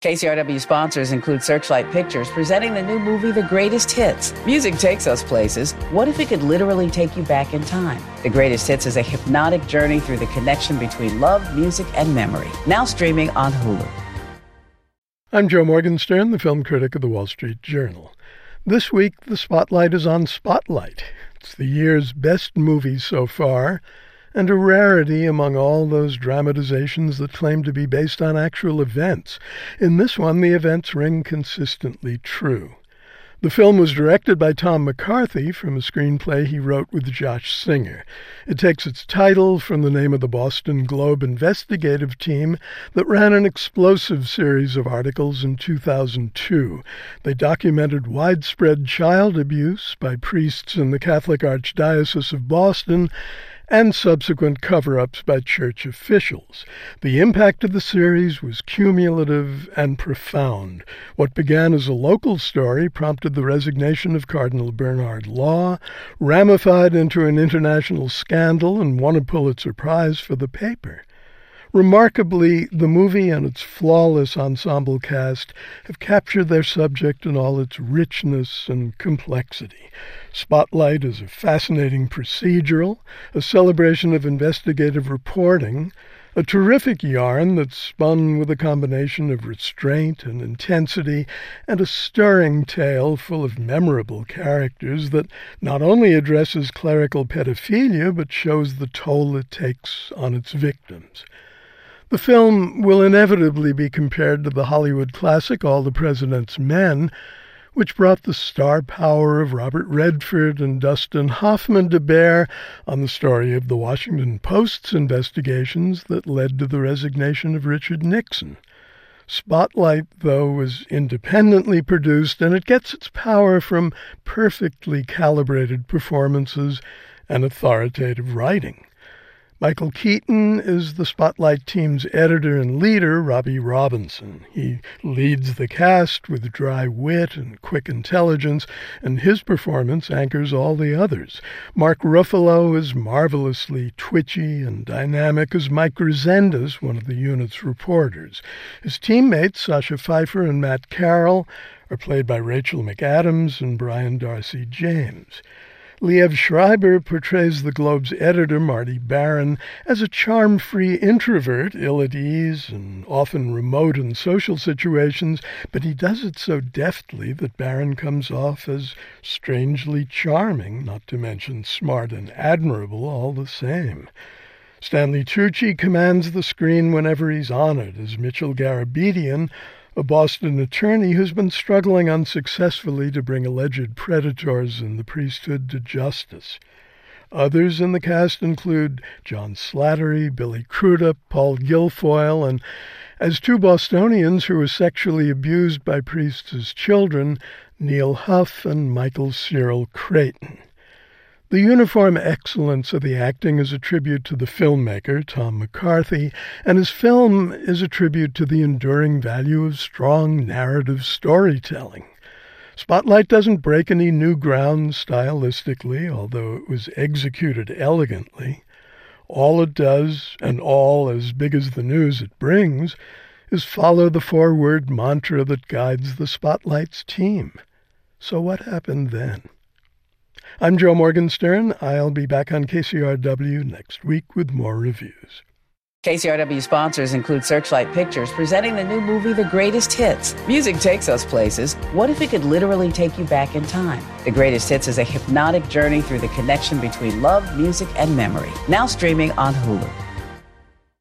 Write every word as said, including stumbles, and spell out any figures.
K C R W sponsors include Searchlight Pictures, presenting the new movie, The Greatest Hits. Music takes us places. What if it could literally take you back in time? The Greatest Hits is a hypnotic journey through the connection between love, music, and memory. Now streaming on Hulu. I'm Joe Morgenstern, the film critic of the Wall Street Journal. This week, the spotlight is on Spotlight. It's the year's best movie so far, and a rarity among all those dramatizations that claim to be based on actual events. In this one, the events ring consistently true. The film was directed by Tom McCarthy from a screenplay he wrote with Josh Singer. It takes its title from the name of the Boston Globe investigative team that ran an explosive series of articles in two thousand two. They documented widespread child abuse by priests in the Catholic Archdiocese of Boston and subsequent cover-ups by church officials. The impact of the series was cumulative and profound. What began as a local story prompted the resignation of Cardinal Bernard Law, ramified into an international scandal, and won a Pulitzer Prize for the paper. Remarkably, the movie and its flawless ensemble cast have captured their subject in all its richness and complexity. Spotlight is a fascinating procedural, a celebration of investigative reporting, a terrific yarn that's spun with a combination of restraint and intensity, and a stirring tale full of memorable characters that not only addresses clerical pedophilia but shows the toll it takes on its victims. The film will inevitably be compared to the Hollywood classic All the President's Men, which brought the star power of Robert Redford and Dustin Hoffman to bear on the story of the Washington Post's investigations that led to the resignation of Richard Nixon. Spotlight, though, was independently produced, and it gets its power from perfectly calibrated performances and authoritative writing. Michael Keaton is the Spotlight team's editor and leader, Robbie Robinson. He leads the cast with dry wit and quick intelligence, and his performance anchors all the others. Mark Ruffalo is marvelously twitchy and dynamic as Mike Rezendes, one of the unit's reporters. His teammates, Sasha Pfeiffer and Matt Carroll, are played by Rachel McAdams and Brian Darcy James. Liev Schreiber portrays the Globe's editor, Marty Baron, as a charm-free introvert, ill at ease and often remote in social situations, but he does it so deftly that Baron comes off as strangely charming, not to mention smart and admirable all the same. Stanley Tucci commands the screen whenever he's honored as Mitchell Garabedian, a Boston attorney who's been struggling unsuccessfully to bring alleged predators in the priesthood to justice. Others in the cast include John Slattery, Billy Crudup, Paul Guilfoyle, and as two Bostonians who were sexually abused by priests as children, Neil Huff and Michael Cyril Creighton. The uniform excellence of the acting is a tribute to the filmmaker, Tom McCarthy, and his film is a tribute to the enduring value of strong narrative storytelling. Spotlight doesn't break any new ground stylistically, although it was executed elegantly. All it does, and all as big as the news it brings, is follow the four-word mantra that guides the Spotlight's team. So what happened then? I'm Joe Morgenstern. I'll be back on K C R W next week with more reviews. K C R W sponsors include Searchlight Pictures, presenting the new movie, The Greatest Hits. Music takes us places. What if it could literally take you back in time? The Greatest Hits is a hypnotic journey through the connection between love, music, and memory. Now streaming on Hulu.